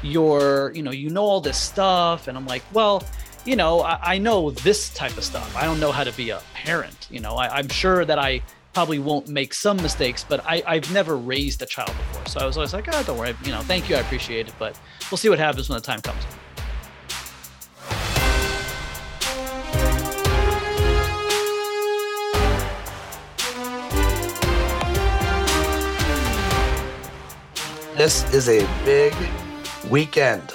you know all this stuff. And I'm like, well, I know this type of stuff. I don't know how to be a parent. I'm sure that I probably won't make some mistakes, but I've never raised a child before. So I was always like, oh, don't worry, thank you, I appreciate it, but we'll see what happens when the time comes. This is a big weekend.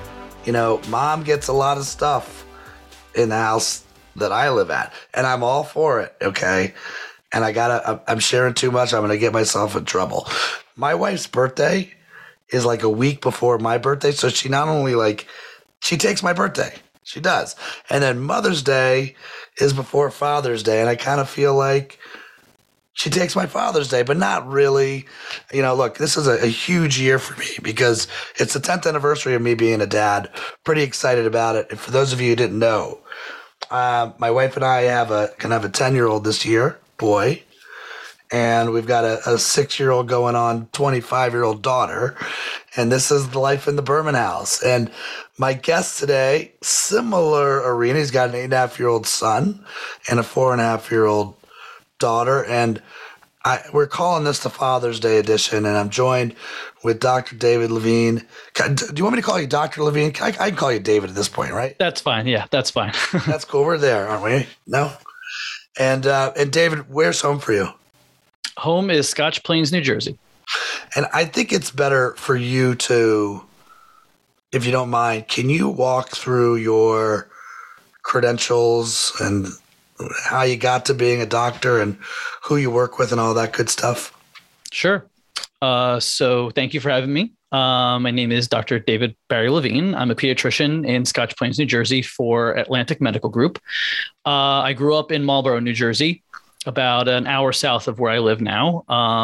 Mom gets a lot of stuff in the house that I live at, and I'm all for it, okay? And I'm sharing too much. I'm going to get myself in trouble. My wife's birthday is like a week before my birthday. So she not only she takes my birthday. She does. And then Mother's Day is before Father's Day. And I kind of feel like she takes my Father's Day, but not really. Look, this is a huge year for me because it's the 10th anniversary of me being a dad. Pretty excited about it. And for those of you who didn't know, my wife and I can have a 10-year-old this year. Boy, and we've got a 6-year-old going on 25-year-old daughter, and this is the life in the Berman house. And my guest today, similar arena, he's got an 8.5-year-old son and a 4.5-year-old daughter, and we're calling this the Father's Day edition, and I'm joined with Dr. David Levine. Do you want me to call you Dr. Levine? I can call you David at this point, right? That's fine. Yeah, that's fine. That's cool. We're there, aren't we? No? And David, where's home for you? Home is Scotch Plains, New Jersey. And I think it's better for you to, if you don't mind, can you walk through your credentials and how you got to being a doctor and who you work with and all that good stuff? Sure. So thank you for having me. My name is Dr. David Barry Levine. I'm a pediatrician in Scotch Plains, New Jersey for Atlantic Medical Group. I grew up in Marlborough, New Jersey, about an hour south of where I live now.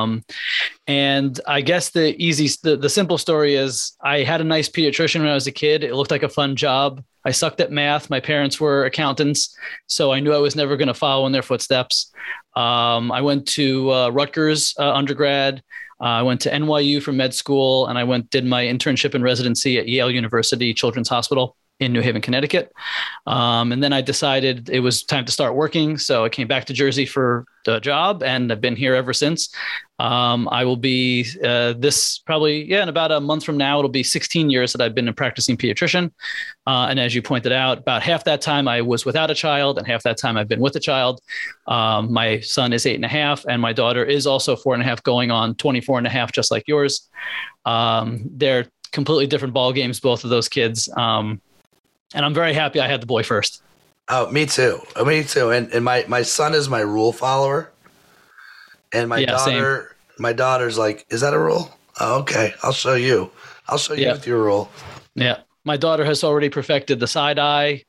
And I guess the simple story is I had a nice pediatrician when I was a kid. It looked like a fun job. I sucked at math. My parents were accountants, so I knew I was never going to follow in their footsteps. I went to Rutgers undergrad. I went to NYU for med school, and did my internship and residency at Yale University Children's Hospital in New Haven, Connecticut. And then I decided it was time to start working. So I came back to Jersey for the job, and I've been here ever since. I will be in about a month from now, it'll be 16 years that I've been a practicing pediatrician. And as you pointed out, about half that time I was without a child, and half that time I've been with a child. My son is 8.5, and my daughter is also 4.5, going on 24.5, just like yours. They're completely different ball games, both of those kids. And I'm very happy I had the boy first. Oh, me too. Me too. And my son is my rule follower. And my daughter's like, is that a rule? Oh, okay. I'll show you. With your rule. Yeah. My daughter has already perfected the side eye,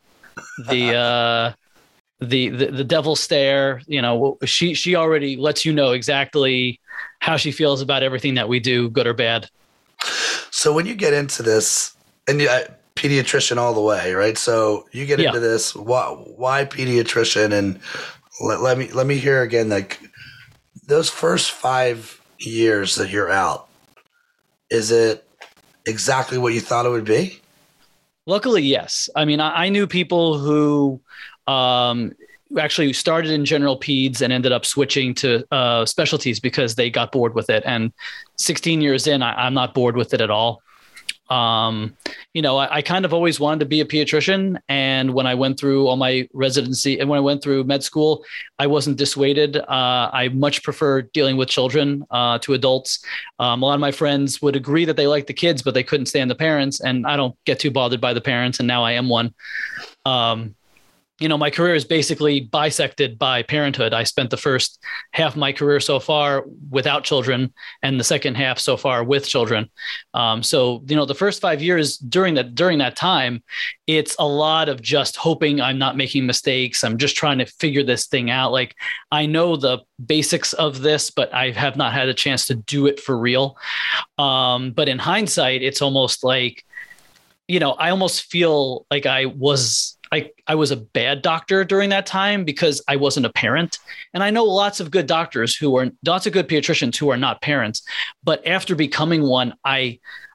the devil stare. She already lets you know exactly how she feels about everything that we do, good or bad. So when you get into this, and pediatrician all the way, right? So you get into this. Why pediatrician? And let me hear again. Like those first 5 years that you're out, is it exactly what you thought it would be? Luckily, yes. I mean, I knew people who actually started in general peds and ended up switching to specialties because they got bored with it. And 16 years in, I'm not bored with it at all. I kind of always wanted to be a pediatrician. And when I went through all my residency and when I went through med school, I wasn't dissuaded. I much prefer dealing with children to adults. A lot of my friends would agree that they liked the kids, but they couldn't stand the parents. And I don't get too bothered by the parents. And now I am one. My career is basically bisected by parenthood. I spent the first half of my career so far without children and the second half so far with children. The first 5 years during that time, it's a lot of just hoping I'm not making mistakes. I'm just trying to figure this thing out. Like I know the basics of this, but I have not had a chance to do it for real. But in hindsight, it's almost like, I almost feel like I was a bad doctor during that time because I wasn't a parent. And I know lots of good doctors lots of good pediatricians who are not parents. But after becoming one, I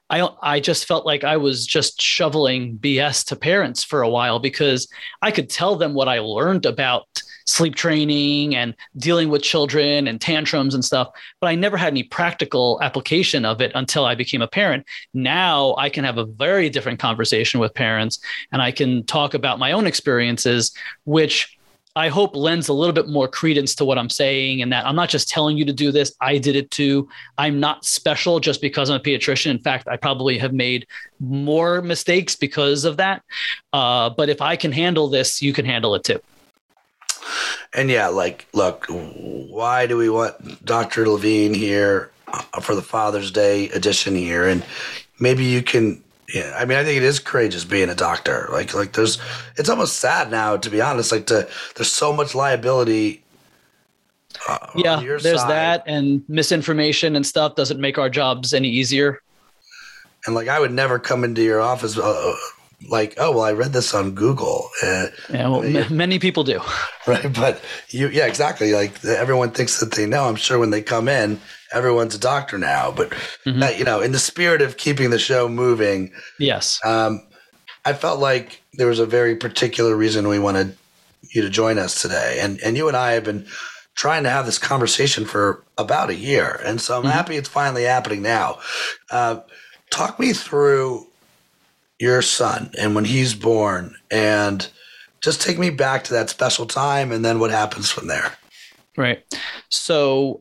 I just felt like I was just shoveling BS to parents for a while, because I could tell them what I learned about sleep training and dealing with children and tantrums and stuff, but I never had any practical application of it until I became a parent. Now I can have a very different conversation with parents, and I can talk about my own experiences, which I hope lends a little bit more credence to what I'm saying, and that I'm not just telling you to do this. I did it too. I'm not special just because I'm a pediatrician. In fact, I probably have made more mistakes because of that. But if I can handle this, you can handle it too. And yeah, like, look, why do we want Dr. Levine here for the Father's Day edition here? And maybe you can, yeah, I mean, I think it is courageous being a doctor. Like it's almost sad now, to be honest, there's so much liability. Yeah, there's side. That, and misinformation and stuff doesn't make our jobs any easier. And like, I would never come into your office like, oh, well, I read this on Google. Yeah, well, many people do. Right. But yeah, exactly. Like, everyone thinks that they know. I'm sure when they come in, everyone's a doctor now. But, that, in the spirit of keeping the show moving. Yes. I felt like there was a very particular reason we wanted you to join us today. And you and I have been trying to have this conversation for about a year. And so I'm happy it's finally happening now. Talk me through your son and when he's born, and just take me back to that special time and then what happens from there. Right. So,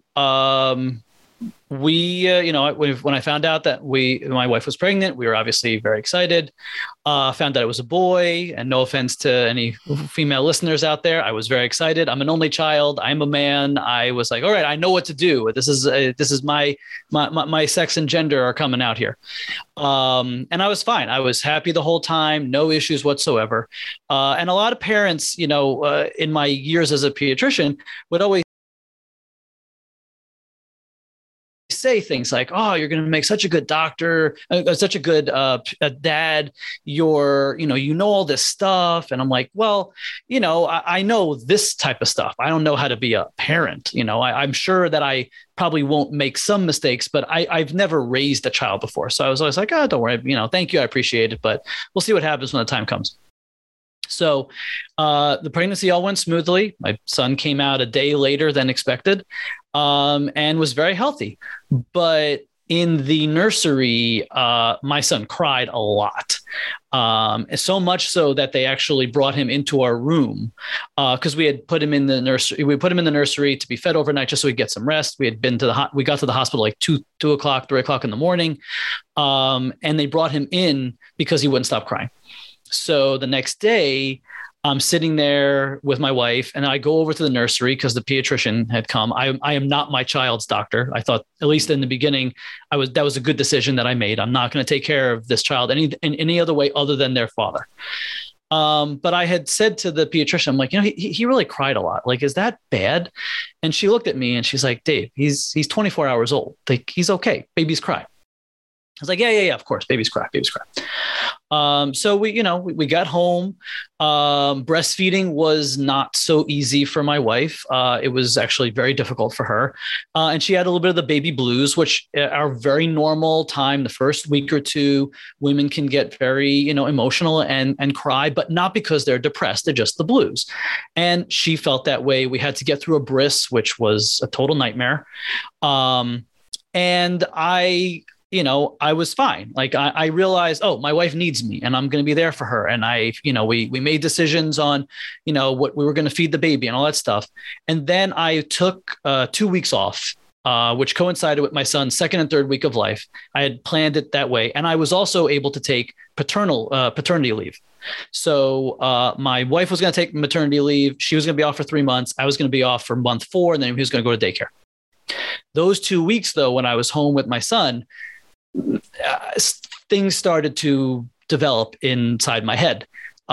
when I found out that my wife was pregnant, we were obviously very excited. Found out it was a boy, and no offense to any female listeners out there, I was very excited. I'm an only child. I'm a man. I was like, all right, I know what to do. This is my sex and gender are coming out here. And I was fine. I was happy the whole time. No issues whatsoever. And a lot of parents, in my years as a pediatrician, would always say things like, oh, you're going to make such a good doctor, such a good dad. You know all this stuff. And I'm like, well, I know this type of stuff. I don't know how to be a parent. I'm sure that I probably won't make some mistakes, but I've never raised a child before. So I was always like, oh, don't worry. Thank you. I appreciate it. But we'll see what happens when the time comes. So the pregnancy all went smoothly. My son came out a day later than expected, and was very healthy. But in the nursery, my son cried a lot, so much so that they actually brought him into our room, because we had put him in the nursery. We put him in the nursery to be fed overnight just so he'd get some rest. We had been we got to the hospital like 2 o'clock, 3 o'clock in the morning, and they brought him in because he wouldn't stop crying. So the next day, I'm sitting there with my wife, and I go over to the nursery because the pediatrician had come. I am not my child's doctor. I thought, at least in the beginning, that was a good decision that I made. I'm not going to take care of this child in any other way other than their father. But I had said to the pediatrician, I'm like, he really cried a lot. Like, is that bad? And she looked at me and she's like, Dave, he's 24 hours old. Like, he's okay. Babies cry. I was like, yeah, of course. Babies cry. So we got home. Breastfeeding was not so easy for my wife. It was actually very difficult for her. And she had a little bit of the baby blues, which are very normal time. The first week or two, women can get very, emotional and cry, but not because they're depressed. They're just the blues. And she felt that way. We had to get through a bris, which was a total nightmare. And I was fine. Like, I realized, oh, my wife needs me and I'm going to be there for her. And we made decisions on, what we were going to feed the baby and all that stuff. And then I took 2 weeks off, which coincided with my son's second and third week of life. I had planned it that way. And I was also able to take paternity leave. So my wife was going to take maternity leave. She was going to be off for 3 months. I was going to be off for month 4, and then he was going to go to daycare. Those 2 weeks, though, when I was home with my son, things started to develop inside my head.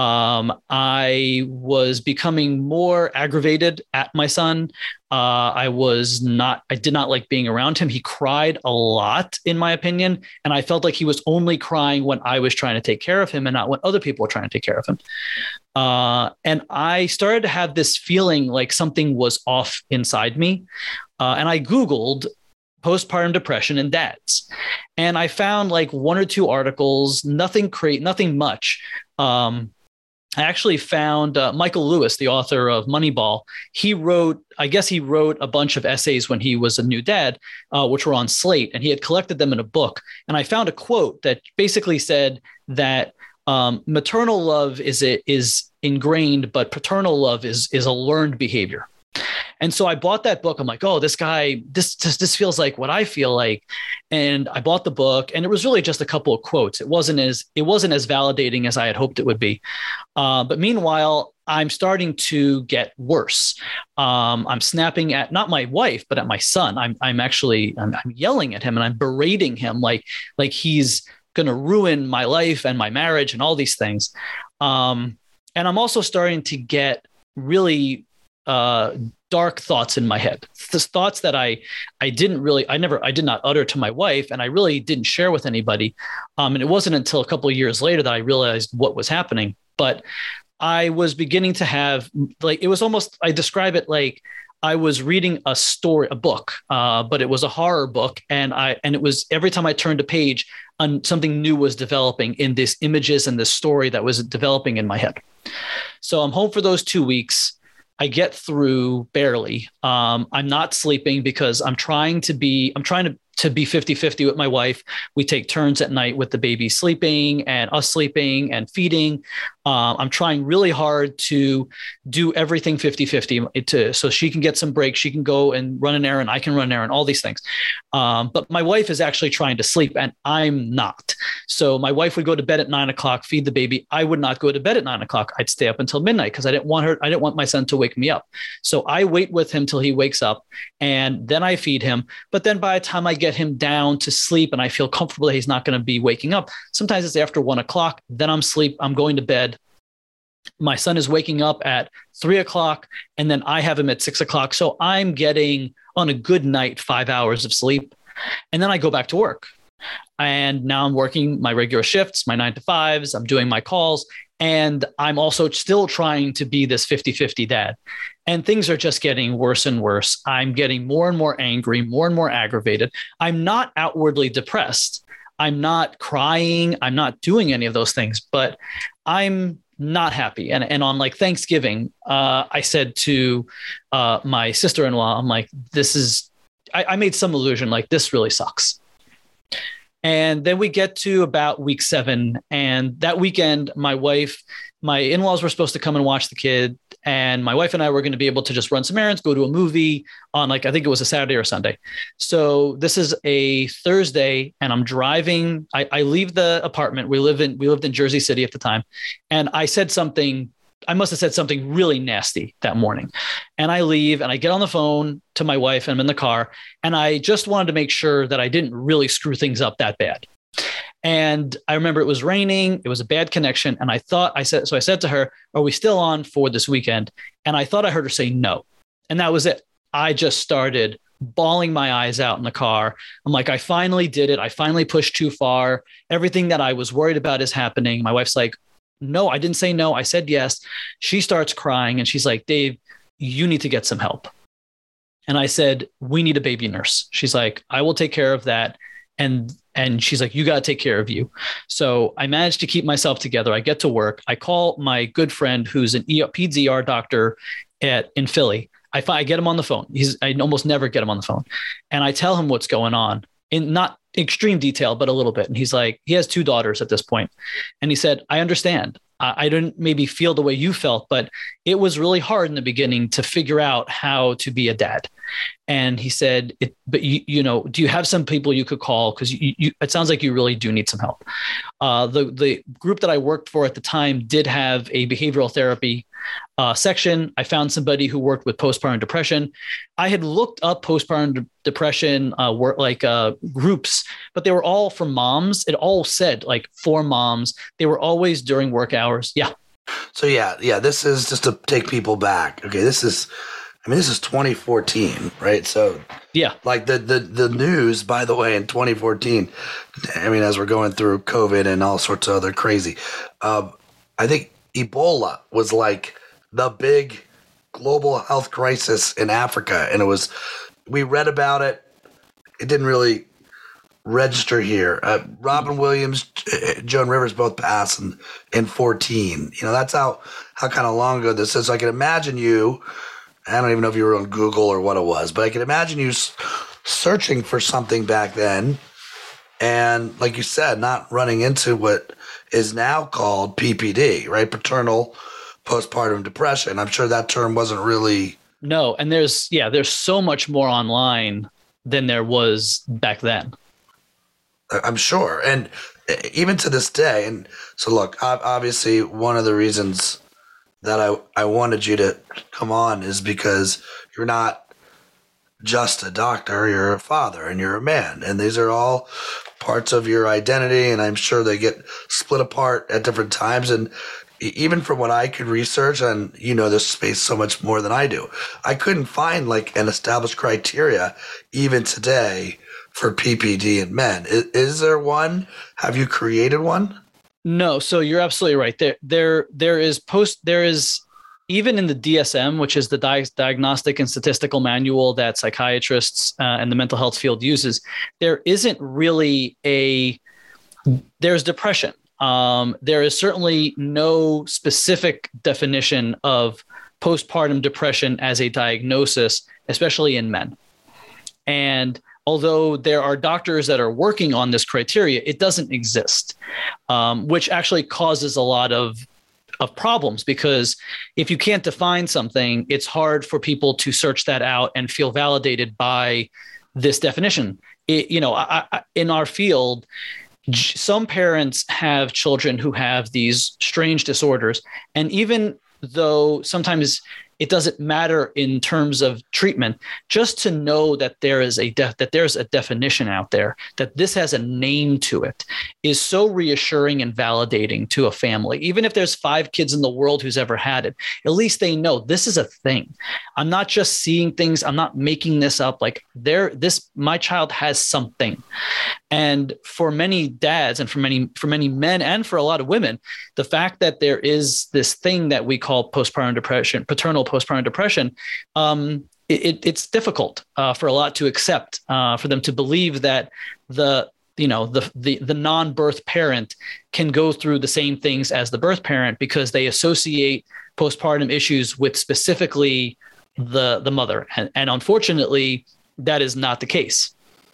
I was becoming more aggravated at my son. I did not like being around him. He cried a lot, in my opinion. And I felt like he was only crying when I was trying to take care of him and not when other people were trying to take care of him. And I started to have this feeling like something was off inside me. And I Googled postpartum depression in dads. And I found like one or two articles, nothing much. I actually found Michael Lewis, the author of Moneyball. He wrote a bunch of essays when he was a new dad, which were on Slate, and he had collected them in a book. And I found a quote that basically said that maternal love is ingrained, but paternal love is a learned behavior. And so I bought that book. I'm like, oh, this feels like what I feel like. And I bought the book, and it was really just a couple of quotes. It wasn't as validating as I had hoped it would be. But meanwhile, I'm starting to get worse. I'm snapping at not my wife, but at my son. I'm yelling at him, and I'm berating him like he's going to ruin my life and my marriage and all these things. And I'm also starting to get really dark thoughts in my head. These thoughts that I did not utter to my wife, and I really didn't share with anybody. And it wasn't until a couple of years later that I realized what was happening. But I was beginning to have it was almost, I describe it like I was reading a book, but it was a horror book. And it was every time I turned a page, something new was developing in these images and this story that was developing in my head. So I'm home for those 2 weeks. I get through barely. I'm not sleeping because I'm trying to be 50-50 with my wife. We take turns at night with the baby sleeping and us sleeping and feeding. I'm trying really hard to do everything 50-50 so she can get some breaks. She can go and run an errand. I can run an errand, all these things. But my wife is actually trying to sleep, and I'm not. So my wife would go to bed at 9 o'clock, feed the baby. I would not go to bed at 9 o'clock. I'd stay up until midnight because I didn't want my son to wake me up. So I wait with him till he wakes up, and then I feed him. But then by the time I get him down to sleep and I feel comfortable that he's not going to be waking up, sometimes it's after 1 o'clock. Then I'm going to bed. My son is waking up at 3 o'clock, and then I have him at 6 o'clock. So I'm getting, on a good night, 5 hours of sleep. And then I go back to work. And now I'm working my regular shifts, my 9 to 5s. I'm doing my calls. And I'm also still trying to be this 50-50 dad. And things are just getting worse and worse. I'm getting more and more angry, more and more aggravated. I'm not outwardly depressed. I'm not crying. I'm not doing any of those things, but I'm not happy. And on like Thanksgiving, I said to my sister-in-law, I'm like, I made some allusion, like, this really sucks. And then we get to about week 7. And that weekend, my in-laws were supposed to come and watch the kid. And my wife and I were going to be able to just run some errands, go to a movie on, like, I think it was a Saturday or Sunday. So this is a Thursday, and I'm driving. I leave the apartment. We lived in Jersey City at the time. And I must have said something really nasty that morning. And I leave, and I get on the phone to my wife, and I'm in the car. And I just wanted to make sure that I didn't really screw things up that bad. And I remember it was raining. It was a bad connection. And I said to her, are we still on for this weekend? And I thought I heard her say no. And that was it. I just started bawling my eyes out in the car. I'm like, I finally did it. I finally pushed too far. Everything that I was worried about is happening. My wife's like, no, I didn't say no. I said yes. She starts crying, and she's like, Dave, you need to get some help. And I said, we need a baby nurse. She's like, I will take care of that. And she's like, you got to take care of you. So I managed to keep myself together. I get to work. I call my good friend who's an peds ER doctor in Philly. I get him on the phone. I almost never get him on the phone. And I tell him what's going on, in not extreme detail, but a little bit. And he's like, he has 2 daughters at this point. And he said, I understand. I didn't maybe feel the way you felt, but it was really hard in the beginning to figure out how to be a dad. And he said, but you know, do you have some people you could call? Because it sounds like you really do need some help. The group that I worked for at the time did have a behavioral therapy section. I found somebody who worked with postpartum depression. I had looked up postpartum depression groups, but they were all for moms. It all said like for moms. They were always during work hours. Yeah. So yeah. This is just to take people back. Okay, this is 2014, right? So yeah, like the news, by the way, in 2014. I mean, as we're going through COVID and all sorts of other crazy, I think Ebola was like the big global health crisis in Africa. And we read about it it didn't really register here. Robin Williams, Joan Rivers both passed in 14. That's how kind of long ago this is. So I can imagine you, I don't even know if you were on Google or what it was, but I can imagine you searching for something back then. And like you said, not running into what is now called PPD, right? Paternal postpartum depression. I'm sure that term wasn't really. No. And there's so much more online than there was back then. I'm sure. And even to this day. And so look, obviously one of the reasons that I wanted you to come on is because you're not just a doctor, you're a father and you're a man. And these are all parts of your identity. And I'm sure they get split apart at different times. And even from what I could research, and this space so much more than I do, I couldn't find like an established criteria even today for PPD in men. Is there one? Have you created one? No. So you're absolutely right. There is even in the DSM, which is the Diagnostic and Statistical Manual that psychiatrists and the mental health field uses, there isn't really there's depression. There is certainly no specific definition of postpartum depression as a diagnosis, especially in men. And although there are doctors that are working on this criteria, it doesn't exist, which actually causes a lot of problems, because if you can't define something, it's hard for people to search that out and feel validated by this definition. In our field, some parents have children who have these strange disorders, and even though sometimes it doesn't matter in terms of treatment, just to know that there's a definition out there, that this has a name to it, is so reassuring and validating to a family. Even if there's 5 kids in the world who's ever had it, at least they know this is a thing. I'm not just seeing things. I'm not making this up. Like my child has something. And for many dads and for many men and for a lot of women, the fact that there is this thing that we call postpartum depression, paternal postpartum depression, it's difficult for a lot to accept, for them to believe that the non-birth parent can go through the same things as the birth parent, because they associate postpartum issues with specifically the mother. And unfortunately, that is not the case.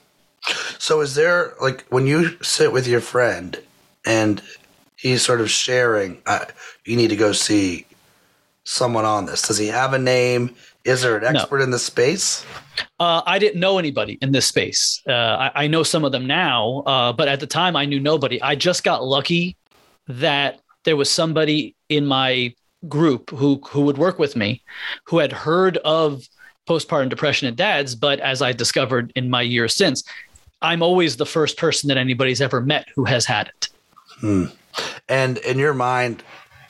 So is there, like, when you sit with your friend and he's sort of sharing, you need to go see someone on this, does he have a name? Is there an expert in the space? I didn't know anybody in this space. I know some of them now, but at the time I knew nobody. I just got lucky that there was somebody in my group who would work with me, who had heard of postpartum depression in dads. But as I discovered in my years since, I'm always the first person that anybody's ever met who has had it. And in your mind,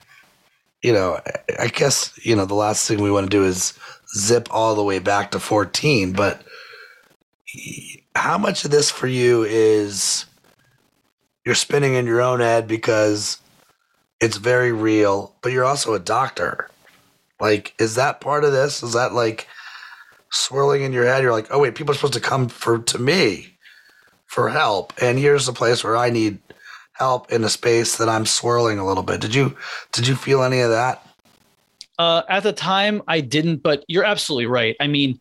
I guess, the last thing we want to do is zip all the way back to 14, but how much of this for you is you're spinning in your own head because it's very real, but you're also a doctor? Like, is that part of this? Is that like swirling in your head? You're like, oh wait, people are supposed to come to me for help, and here's the place where I need help in a space that I'm swirling a little bit. Did you feel any of that? At the time I didn't, but you're absolutely right. I mean,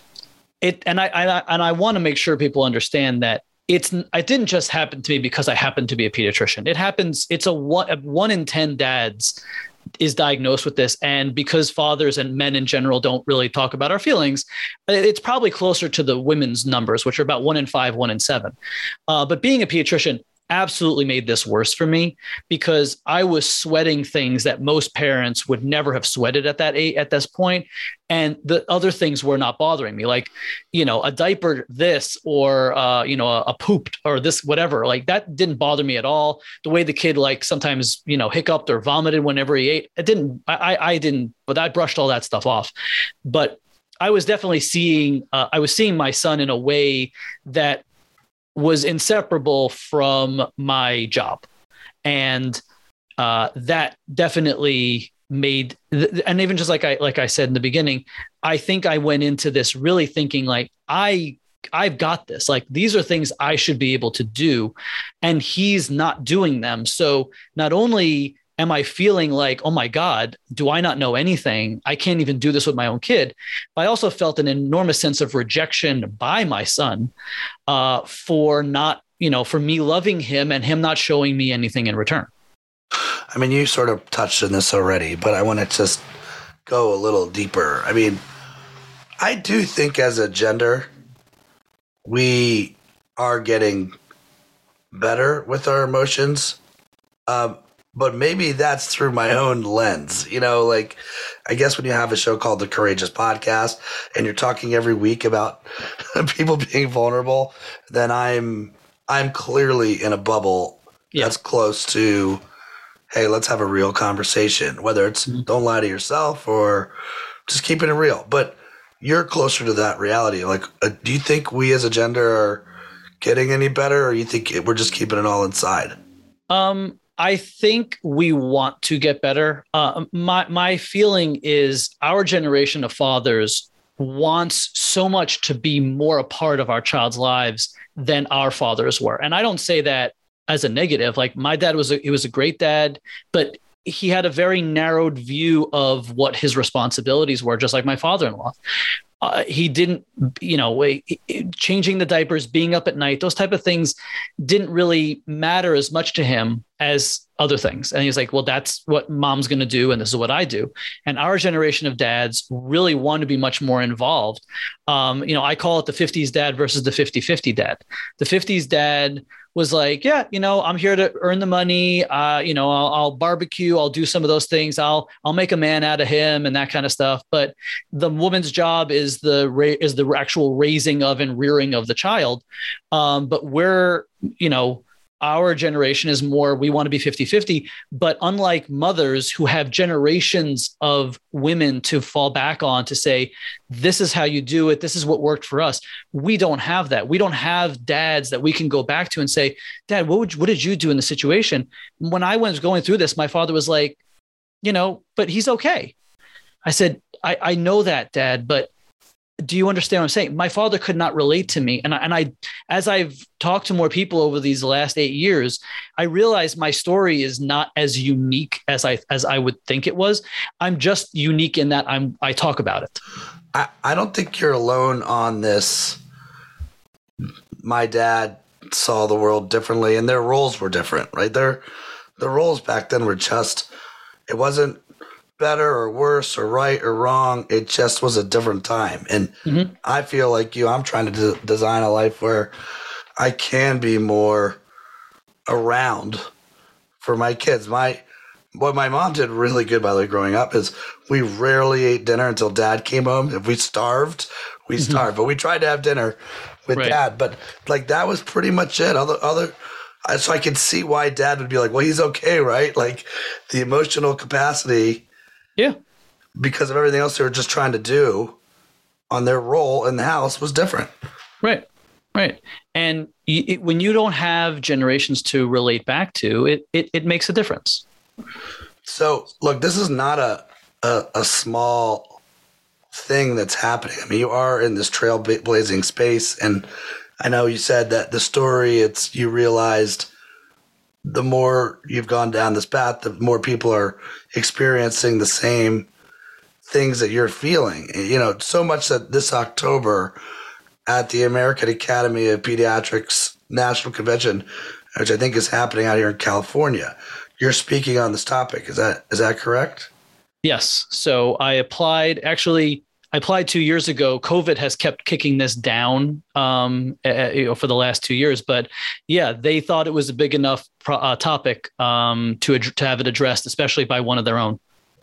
I want to make sure people understand that it didn't just happen to me because I happen to be a pediatrician. It happens. It's a 1 in 10 dads is diagnosed with this. And because fathers and men in general don't really talk about our feelings, it's probably closer to the women's numbers, which are about 1 in 5, 1 in 7. But being a pediatrician absolutely made this worse for me, because I was sweating things that most parents would never have sweated at this point. And the other things were not bothering me, like, a diaper, this, or, a pooped or this, whatever, like that didn't bother me at all. The way the kid, like, sometimes, hiccuped or vomited whenever he ate, I didn't, but I brushed all that stuff off. But I was definitely seeing my son in a way that was inseparable from my job. And that definitely made, and even just like I said in the beginning, I think I went into this really thinking like, I I've got this. Like, these are things I should be able to do. And he's not doing them. So not only am I feeling like, oh my God, do I not know anything? I can't even do this with my own kid. But I also felt an enormous sense of rejection by my son for not, for me loving him and him not showing me anything in return. I mean, you sort of touched on this already, but I want to just go a little deeper. I mean, I do think as a gender, we are getting better with our emotions. But maybe that's through my own lens, like, I guess when you have a show called The Courageous Podcast and you're talking every week about people being vulnerable, then I'm clearly in a bubble that's close to, hey, let's have a real conversation, whether it's don't lie to yourself or just keeping it real. But you're closer to that reality. Like, do you think we as a gender are getting any better, or you think we're just keeping it all inside? I think we want to get better. My feeling is our generation of fathers wants so much to be more a part of our child's lives than our fathers were. And I don't say that as a negative. Like, my dad was a great dad, but he had a very narrowed view of what his responsibilities were, just like my father-in-law. He didn't, changing the diapers, being up at night, those type of things didn't really matter as much to him as other things. And he's like, well, that's what mom's going to do. And this is what I do. And our generation of dads really want to be much more involved. I call it the 50s dad versus the 50-50 dad. The 50s dad was like, yeah, I'm here to earn the money. I'll barbecue. I'll do some of those things. I'll make a man out of him and that kind of stuff. But the woman's job is the actual raising of and rearing of the child. But we're, our generation is more, we want to be 50-50, but unlike mothers who have generations of women to fall back on to say, this is how you do it, this is what worked for us, we don't have that. We don't have dads that we can go back to and say, Dad, what did you do in the situation? When I was going through this, my father was like, but he's okay. I said, I know that, Dad, but do you understand what I'm saying? My father could not relate to me. And I, as I've talked to more people over these last 8 years, I realized my story is not as unique as I would think it was. I'm just unique in that I talk about it. I don't think you're alone on this. My dad saw the world differently and their roles were different, right? The roles back then were just, it wasn't better or worse or right or wrong. It just was a different time. And I feel like I'm trying to design a life where I can be more around for my kids. What my mom did really good, by the way, growing up, is we rarely ate dinner until Dad came home. If we starved, we starved. But we tried to have dinner with Dad. But like, that was pretty much it. So I could see why Dad would be like, well, he's okay, right? Like, the emotional capacity, because of everything else they were just trying to do on their role in the house, was different. Right. And when you don't have generations to relate back to, it makes a difference. So, look, this is not a small thing that's happening. I mean, you are in this trailblazing space, and I know you said that the story, you realized the more you've gone down this path, the more people are experiencing the same things that you're feeling. So much that this October at the American Academy of Pediatrics National Convention, which I think is happening out here in California, you're speaking on this topic. Is that correct? Yes. So I applied 2 years ago. COVID has kept kicking this down for the last 2 years. But yeah, they thought it was a big enough topic to have it addressed, especially by one of their own.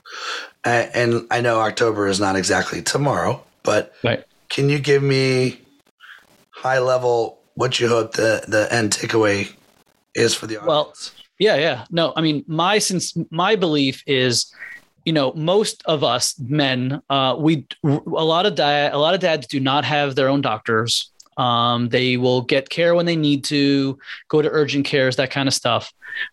And I know October is not exactly tomorrow, but Can you give me high level what you hope the end takeaway is for the audience? Well, yeah. No, I mean, my belief is, most of us men, a lot of dads do not have their own doctors. They will get care when they need to, go to urgent cares, that kind of stuff.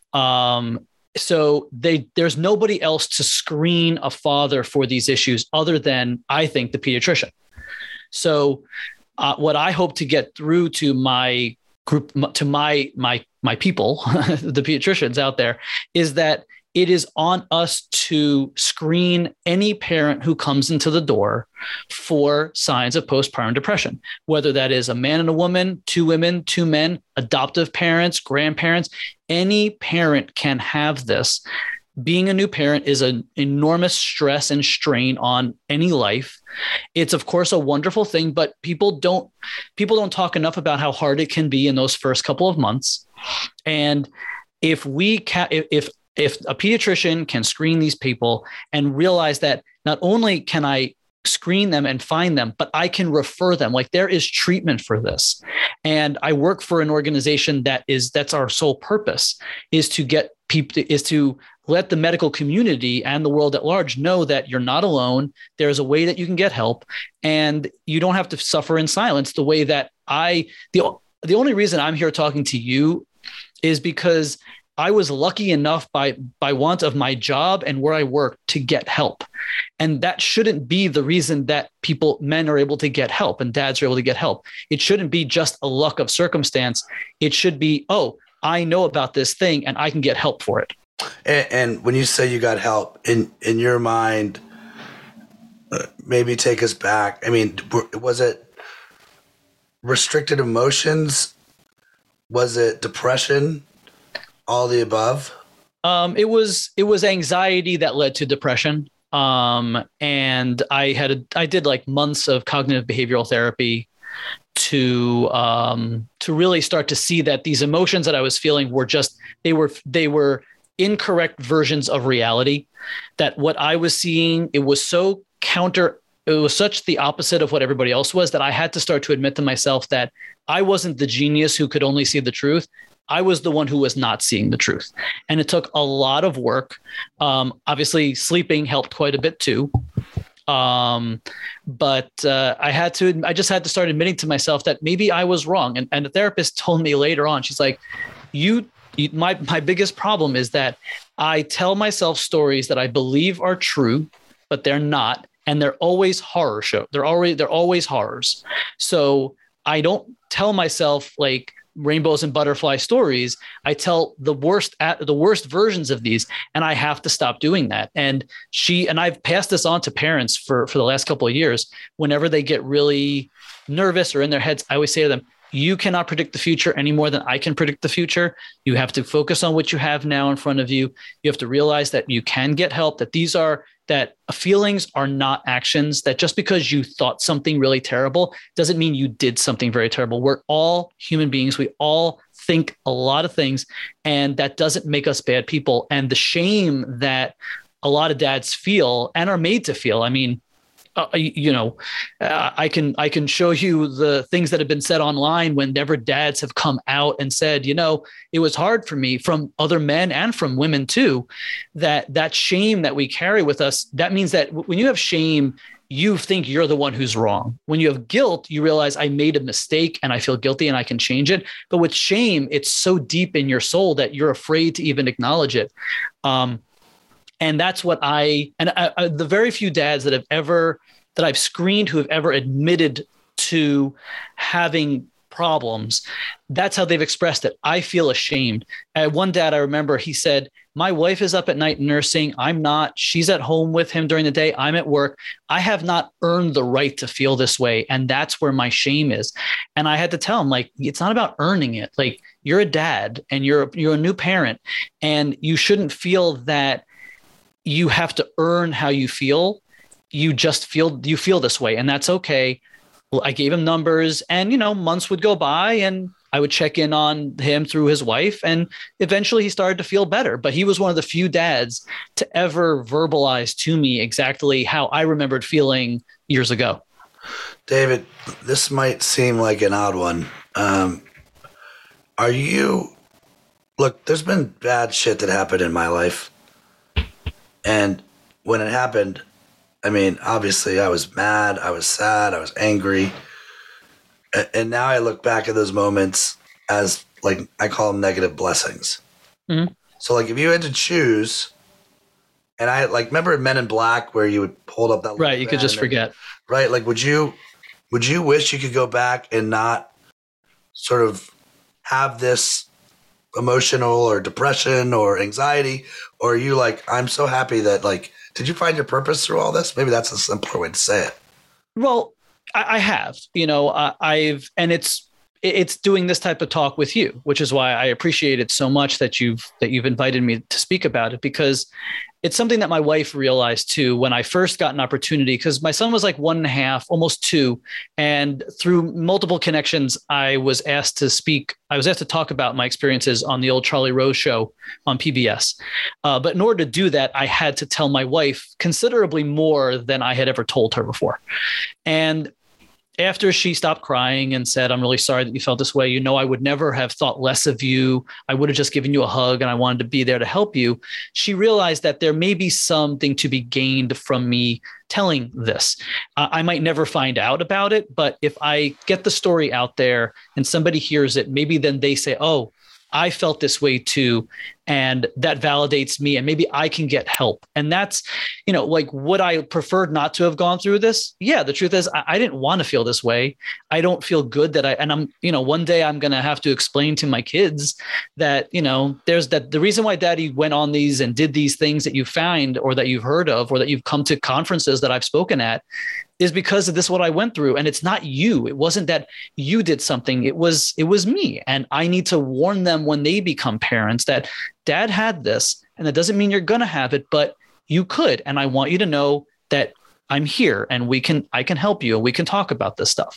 So there's nobody else to screen a father for these issues other than, I think, the pediatrician. So what I hope to get through to my group, to my people, the pediatricians out there, is that it is on us to screen any parent who comes into the door for signs of postpartum depression, whether that is a man and a woman, two women, two men, adoptive parents, grandparents. Any parent can have this. Being a new parent is an enormous stress and strain on any life. It's of course a wonderful thing, but people don't talk enough about how hard it can be in those first couple of months. And if a pediatrician can screen these people and realize that not only can I screen them and find them, but I can refer them. Like, there is treatment for this. And I work for an organization that's our sole purpose, is to get people, is to let the medical community and the world at large know that you're not alone. There's a way that you can get help, and you don't have to suffer in silence the way that the only reason I'm here talking to you is because I was lucky enough by want of my job and where I work to get help. And that shouldn't be the reason that men are able to get help and dads are able to get help. It shouldn't be just a luck of circumstance. It should be, oh, I know about this thing and I can get help for it. And when you say you got help, in your mind, maybe take us back. I mean, was it restricted emotions? Was it depression? All the above? It was anxiety that led to depression. And I did like months of cognitive behavioral therapy to really start to see that these emotions that I was feeling were just, they were incorrect versions of reality. That what I was seeing, it was such the opposite of what everybody else was, that I had to start to admit to myself that I wasn't the genius who could only see the truth. I was the one who was not seeing the truth. And it took a lot of work. Obviously, sleeping helped quite a bit too. But I just had to start admitting to myself that maybe I was wrong. And the therapist told me later on, she's like, my biggest problem is that I tell myself stories that I believe are true, but they're not. And they're always horror show. They're always horrors. So I don't tell myself like rainbows and butterfly stories. I tell the worst versions of these, and I have to stop doing that. And I've passed this on to parents for the last couple of years. Whenever they get really nervous or in their heads, I always say to them, you cannot predict the future any more than I can predict the future. You have to focus on what you have now in front of you. You have to realize that you can get help, that feelings are not actions, that just because you thought something really terrible doesn't mean you did something very terrible. We're all human beings. We all think a lot of things, and that doesn't make us bad people. And the shame that a lot of dads feel and are made to feel, I mean, I can show you the things that have been said online whenever dads have come out and said, it was hard for me, from other men and from women too, that shame that we carry with us. That means that when you have shame, you think you're the one who's wrong. When you have guilt, you realize I made a mistake and I feel guilty and I can change it. But with shame, it's so deep in your soul that you're afraid to even acknowledge it. And that's what the very few dads that I've screened who have ever admitted to having problems, that's how they've expressed it. I feel ashamed. One dad I remember, he said, my wife is up at night nursing. I'm not. She's at home with him during the day. I'm at work. I have not earned the right to feel this way. And that's where my shame is. And I had to tell him, like, it's not about earning it. Like, you're a dad and you're a new parent, and you shouldn't feel that you have to earn how you feel. You feel this way, and that's okay. Well, I gave him numbers, and months would go by, and I would check in on him through his wife, and eventually he started to feel better. But he was one of the few dads to ever verbalize to me exactly how I remembered feeling years ago. David, this might seem like an odd one. Look, there's been bad shit that happened in my life. And when it happened, I mean, obviously I was mad, I was sad, I was angry. And now I look back at those moments as, like, I call them negative blessings. Mm-hmm. So, like, if you had to choose, and I, like, remember Men in Black where you would hold up that right, you could just forget. Right, like, would you would you wish you could go back and not sort of have this emotional or depression or anxiety? Or are you like, I'm so happy that, like, did you find your purpose through all this? Maybe that's a simpler way to say it. Well, I have, and it's doing this type of talk with you, which is why I appreciate it so much that you've invited me to speak about it, because it's something that my wife realized too when I first got an opportunity, because my son was like 1.5, almost 2. And through multiple connections, I was asked to talk about my experiences on the old Charlie Rose show on PBS. But in order to do that, I had to tell my wife considerably more than I had ever told her before. And after she stopped crying and said, I'm really sorry that you felt this way. I would never have thought less of you. I would have just given you a hug and I wanted to be there to help you. She realized that there may be something to be gained from me telling this. I might never find out about it, but if I get the story out there and somebody hears it, maybe then they say, oh, I felt this way too. And that validates me and maybe I can get help. And that's, like, would I prefer not to have gone through this? Yeah. The truth is I didn't want to feel this way. I don't feel good that I'm one day I'm going to have to explain to my kids that, there's the reason why daddy went on these and did these things that you find or that you've heard of, or that you've come to conferences that I've spoken at, is because of this, what I went through. And it's not you. It wasn't that you did something. It was me. And I need to warn them when they become parents that dad had this, and that doesn't mean you're going to have it, but you could. And I want you to know that I'm here and I can help you and we can talk about this stuff.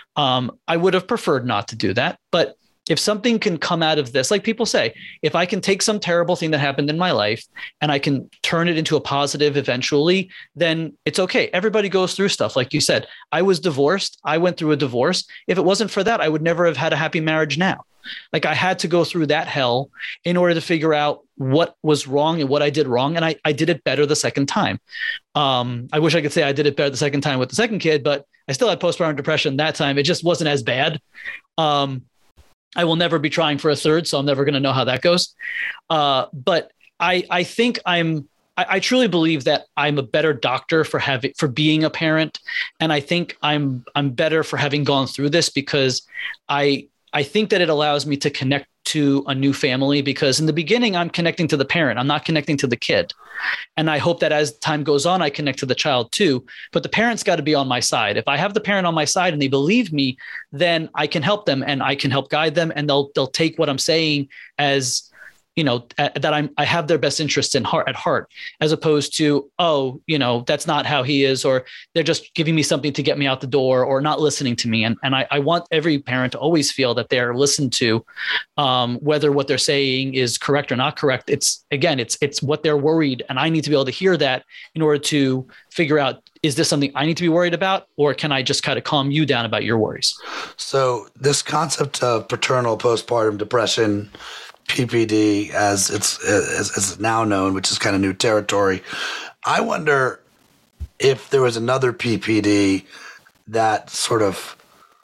I would have preferred not to do that, but if something can come out of this, like people say, if I can take some terrible thing that happened in my life and I can turn it into a positive eventually, then it's okay. Everybody goes through stuff. Like you said, I was divorced. I went through a divorce. If it wasn't for that, I would never have had a happy marriage now. Like, I had to go through that hell in order to figure out what was wrong and what I did wrong. And I did it better the second time. I wish I could say I did it better the second time with the second kid, but I still had postpartum depression that time. It just wasn't as bad. I will never be trying for a third, so I'm never going to know how that goes. But I think I truly believe that I'm a better doctor for being a parent. And I think I'm better for having gone through this, because I think that it allows me to connect to a new family, because in the beginning, I'm connecting to the parent. I'm not connecting to the kid. And I hope that as time goes on, I connect to the child too. But the parent's got to be on my side. If I have the parent on my side and they believe me, then I can help them and I can help guide them, and they'll take what I'm saying as, that I have their best interests at heart, as opposed to, oh, that's not how he is, or they're just giving me something to get me out the door, or not listening to me. And I want every parent to always feel that they're listened to, whether what they're saying is correct or not correct. It's what they're worried. And I need to be able to hear that in order to figure out, is this something I need to be worried about, or can I just kind of calm you down about your worries? So this concept of paternal postpartum depression, PPD, as it's now known, which is kind of new territory. I wonder if there was another PPD that sort of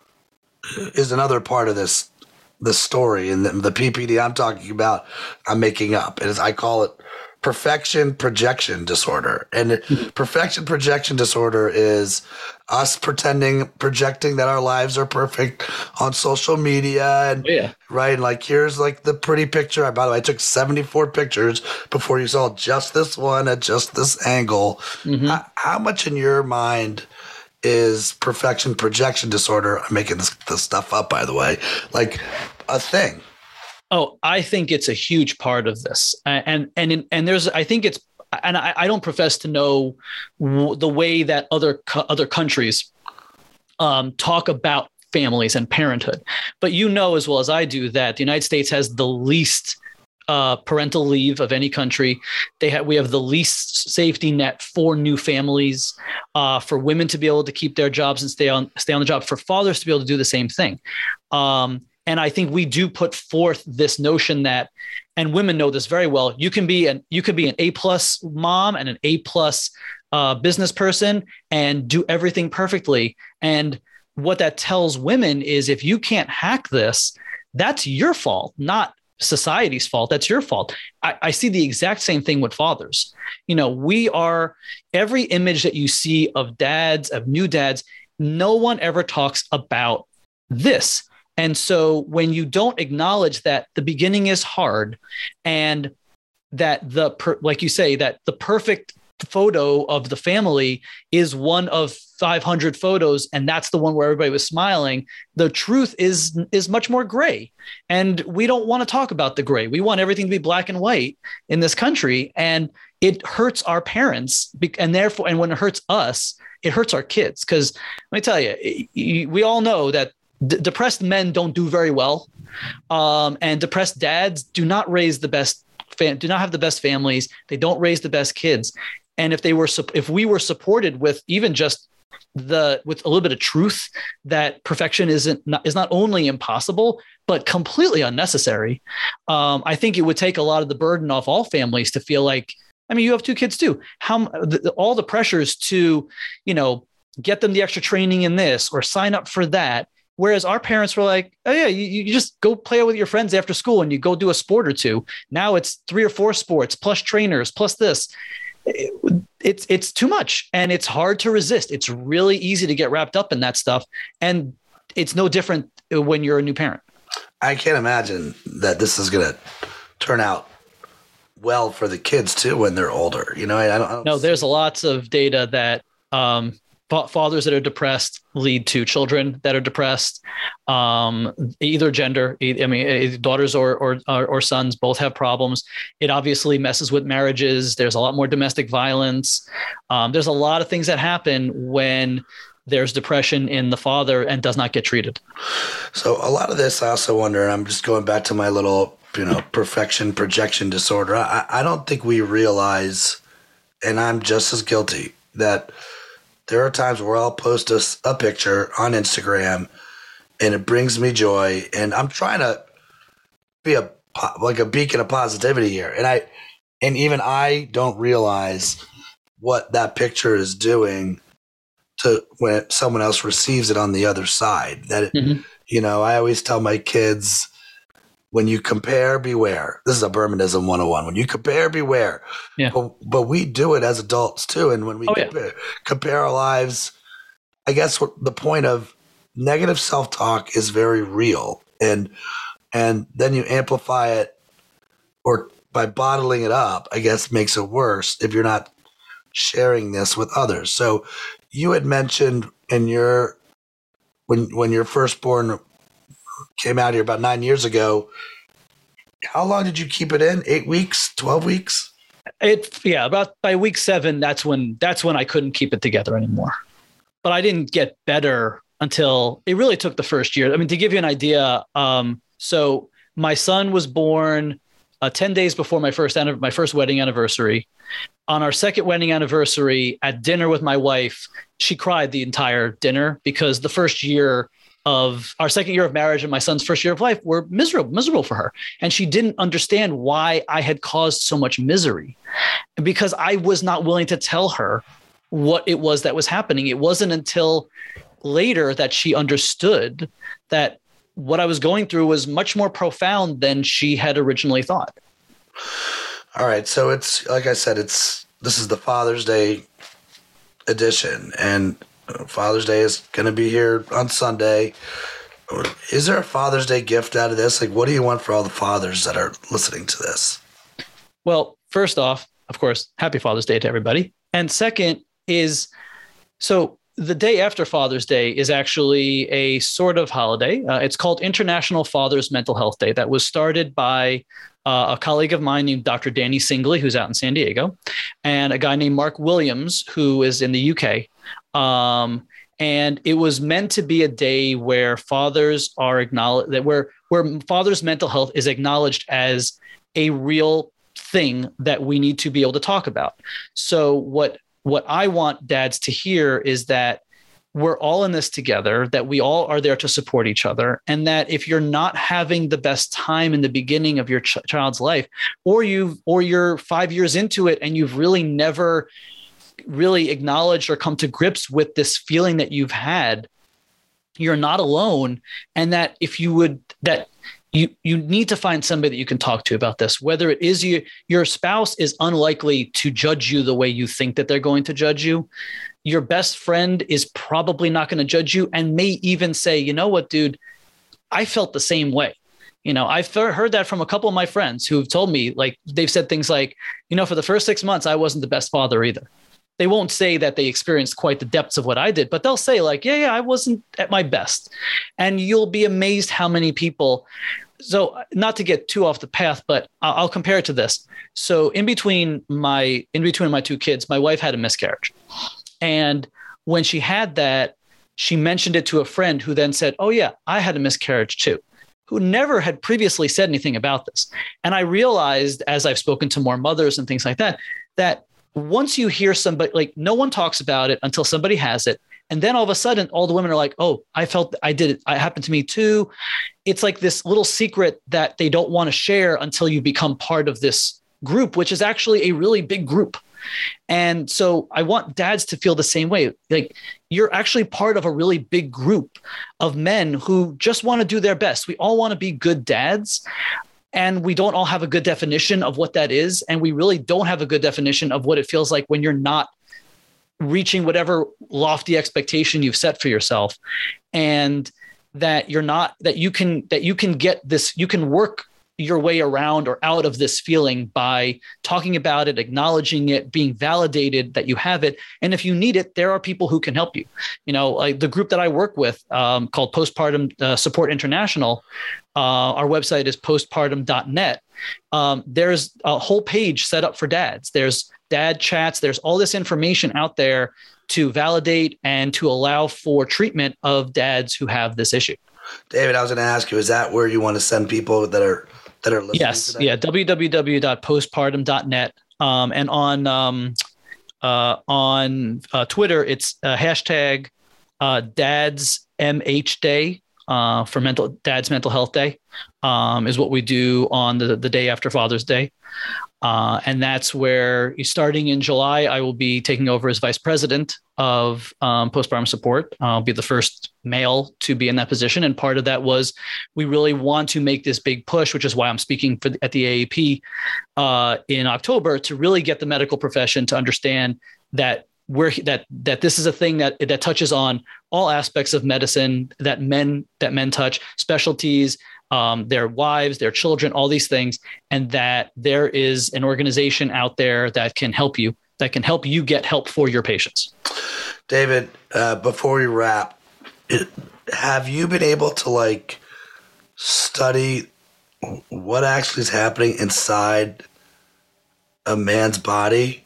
is another part of this story. And the PPD I'm talking about, I'm making up. I call it perfection projection disorder. And perfection projection disorder is us projecting that our lives are perfect on social media. And right. And like, here's like the pretty picture. By the way, I took 74 pictures before you saw just this one at just this angle. Mm-hmm. How much in your mind is perfection projection disorder? I'm making this stuff up, by the way, like a thing. Oh, I think it's a huge part of this. And there's, I think it's, and I don't profess to know the way that other countries talk about families and parenthood, but as well as I do that the United States has the least parental leave of any country. We have the least safety net for new families, for women to be able to keep their jobs and stay on the job, for fathers to be able to do the same thing. And I think we do put forth this notion that, and women know this very well, you can be an A+ mom and an A+ business person and do everything perfectly. And what that tells women is, if you can't hack this, that's your fault, not society's fault. That's your fault. I see the exact same thing with fathers. Every image that you see of dads, of new dads, no one ever talks about this. And so when you don't acknowledge that the beginning is hard, and that like you say, that the perfect photo of the family is one of 500 photos, and that's the one where everybody was smiling, the truth is much more gray. And we don't want to talk about the gray. We want everything to be black and white in this country. And it hurts our parents, and therefore, and when it hurts us, it hurts our kids. Because let me tell you, we all know that depressed men don't do very well, and depressed dads do not raise the best, do not have the best families. They don't raise the best kids. And if we were supported with even just with a little bit of truth, that perfection is not only impossible, but completely unnecessary, I think it would take a lot of the burden off all families to feel like, I mean, you have 2 kids too. All the pressures to, get them the extra training in this or sign up for that. Whereas our parents were like, oh yeah, you just go play with your friends after school and you go do a sport or 2. Now it's 3 or 4 sports plus trainers plus this. It's too much, and it's hard to resist. It's really easy to get wrapped up in that stuff. And it's no different when you're a new parent. I can't imagine that this is going to turn out well for the kids too when they're older. I don't No, there's lots of data that fathers that are depressed lead to children that are depressed, either gender. I mean, daughters or sons both have problems. It obviously messes with marriages. There's a lot more domestic violence. There's a lot of things that happen when there's depression in the father and does not get treated. So a lot of this, I also wonder, and I'm just going back to my little, perfection projection disorder. I don't think we realize, and I'm just as guilty, that there are times where I'll post a picture on Instagram and it brings me joy, and I'm trying to be a beacon of positivity here. And even I don't realize what that picture is doing to when someone else receives it on the other side. That, I always tell my kids, when you compare, beware. This is a Bermanism 101. When you compare, beware. Yeah. But we do it as adults too. And when we compare our lives, I guess the point of negative self-talk is very real. And then you amplify it, or by bottling it up, I guess makes it worse if you're not sharing this with others. So you had mentioned when your firstborn came out here about 9 years ago, how long did you keep it in? 8 weeks, 12 weeks? About by week 7, that's when I couldn't keep it together anymore. But I didn't get better until it really took the first year. I mean, to give you an idea, so my son was born 10 days before my first wedding anniversary. On our second wedding anniversary, at dinner with my wife, she cried the entire dinner because the first year of our second year of marriage and my son's first year of life were miserable for her. And she didn't understand why I had caused so much misery, because I was not willing to tell her what it was that was happening. It wasn't until later that she understood that what I was going through was much more profound than she had originally thought. All right. So it's, like I said, this is the Father's Day edition, and Father's Day is going to be here on Sunday. Is there a Father's Day gift out of this? Like, what do you want for all the fathers that are listening to this? Well, first off, of course, happy Father's Day to everybody. And second is, so the day after Father's Day is actually a sort of holiday. It's called International Father's Mental Health Day. That was started by a colleague of mine named Dr. Danny Singley, who's out in San Diego, and a guy named Mark Williams, who is in the UK. And it was meant to be a day where fathers are acknowledged, that where fathers' mental health is acknowledged as a real thing that we need to be able to talk about. So what I want dads to hear is that we're all in this together, that we all are there to support each other, and that if you're not having the best time in the beginning of your child's life, or you're 5 years into it and you've really never really acknowledged or come to grips with this feeling that you've had, you're not alone. And that you need to find somebody that you can talk to about this. Whether it is your spouse is unlikely to judge you the way you think that they're going to judge you. Your best friend is probably not going to judge you and may even say, you know what, dude, I felt the same way. I've heard that from a couple of my friends who've told me, like, they've said things like, for the first 6 months, I wasn't the best father either. They won't say that they experienced quite the depths of what I did, but they'll say like, yeah, I wasn't at my best. And you'll be amazed how many people. So not to get too off the path, but I'll compare it to this. So in between my two kids, my wife had a miscarriage. And when she had that, she mentioned it to a friend who then said, oh yeah, I had a miscarriage too, who never had previously said anything about this. And I realized, as I've spoken to more mothers and things like that, that once you hear somebody, like, no one talks about it until somebody has it. And then all of a sudden, all the women are like, oh, I felt I did it. It happened to me too. It's like this little secret that they don't want to share until you become part of this group, which is actually a really big group. And so I want dads to feel the same way. Like, you're actually part of a really big group of men who just want to do their best. We all want to be good dads. And we don't all have a good definition of what that is. And we really don't have a good definition of what it feels like when you're not reaching whatever lofty expectation you've set for yourself. And that you can get this, you can work your way around or out of this feeling by talking about it, acknowledging it, being validated that you have it. And if you need it, there are people who can help you. Like the group that I work with called Postpartum Support International, our website is postpartum.net. There's a whole page set up for dads. There's dad chats. There's all this information out there to validate and to allow for treatment of dads who have this issue. David, I was going to ask you, is that where you want to send people that are listening? Yes. Today? Yeah. www.postpartum.net. And on Twitter, it's hashtag Dads MH Day for Dad's Mental Health Day is what we do on the day after Father's Day. And that's where, starting in July, I will be taking over as vice president of postpartum support. I'll be the first male to be in that position. And part of that was we really want to make this big push, which is why I'm speaking at the AAP in October, to really get the medical profession to understand that that this is a thing that touches on all aspects of medicine that men touch, specialties, their wives, their children, all these things, and that there is an organization out there that can help you get help for your patients. David, before we wrap, have you been able to study what actually is happening inside a man's body?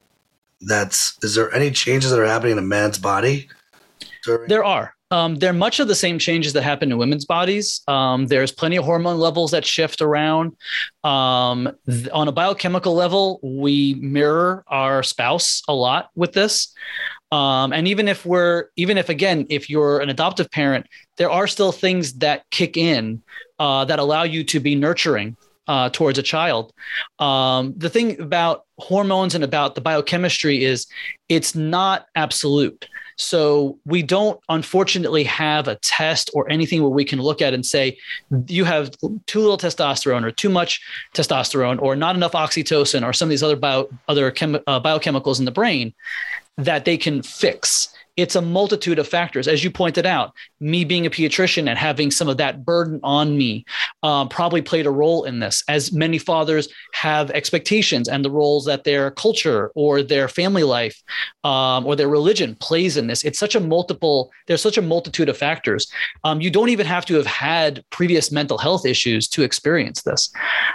Is there any changes that are happening in a man's body? There are. There are much of the same changes that happen in women's bodies. There's plenty of hormone levels that shift around. On a biochemical level, we mirror our spouse a lot with this. And if you're an adoptive parent, there are still things that kick in that allow you to be nurturing towards a child. The thing about hormones and about the biochemistry is it's not absolute. So we don't, unfortunately, have a test or anything where we can look at and say, you have too little testosterone or too much testosterone or not enough oxytocin or some of these other biochemicals in the brain that they can fix. It's a multitude of factors. As you pointed out, me being a pediatrician and having some of that burden on me probably played a role in this, as many fathers have expectations and the roles that their culture or their family life or their religion plays in this. There's such a multitude of factors. You don't even have to have had previous mental health issues to experience this.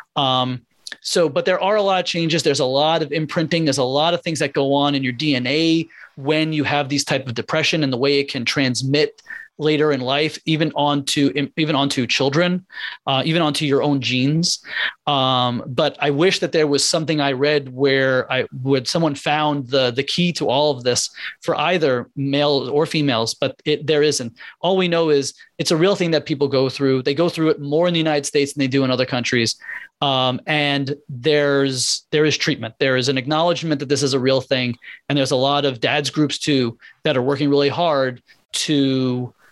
But there are a lot of changes. There's a lot of imprinting. There's a lot of things that go on in your DNA when you have these type of depression and the way it can transmit later in life, even onto children, even onto your own genes. But I wish that there was something I read where someone found the key to all of this for either males or females, but there isn't. All we know is it's a real thing that people go through. They go through it more in the United States than they do in other countries. And there is treatment. There is an acknowledgement that this is a real thing. And there's a lot of dads groups too that are working really hard to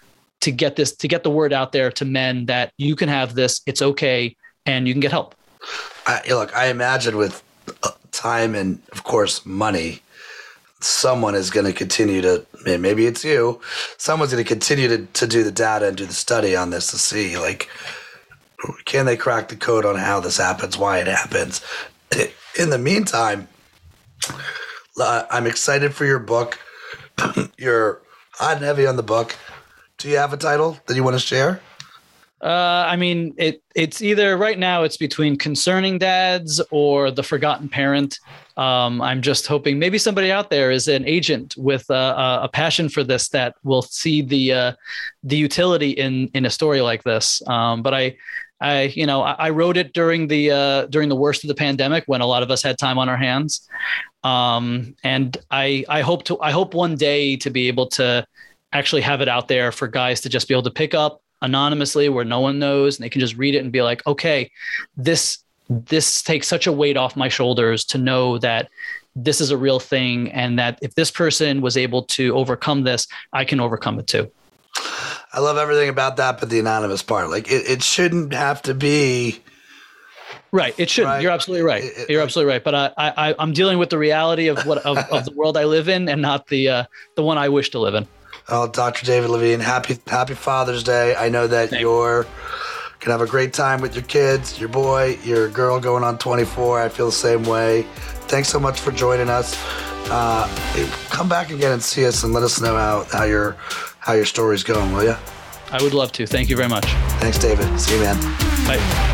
to get the word out there to men that you can have this, it's okay, and you can get help. Look, I imagine with time and, of course, money, someone is going to continue to, maybe it's you, someone's going to continue to do the data and do the study on this to see, like, can they crack the code on how this happens, why it happens. In the meantime, I'm excited for your book. You're hot and heavy on the book. Do you have a title that you want to share? I mean, it's either right now it's between Concerning Dads or The Forgotten Parent. I'm just hoping maybe somebody out there is an agent with a passion for this that will see the utility in a story like this. But I wrote it during the worst of the pandemic when a lot of us had time on our hands. And I hope one day to be able to actually have it out there for guys to just be able to pick up anonymously where no one knows, and they can just read it and be like, okay, this takes such a weight off my shoulders to know that this is a real thing, and that if this person was able to overcome this, I can overcome it too. I love everything about that, but the anonymous part, like it shouldn't have to be. Right. It shouldn't. Right? You're absolutely right. You're absolutely right. But I'm dealing with the reality of of the world I live in, and not the one I wish to live in. Oh, Dr. David Levine, happy Father's Day. I know that you're going to have a great time with your kids, your boy, your girl going on 24. I feel the same way. Thanks so much for joining us. Come back again and see us and let us know how your story's going, will you? I would love to. Thank you very much. Thanks, David. See you, man. Bye.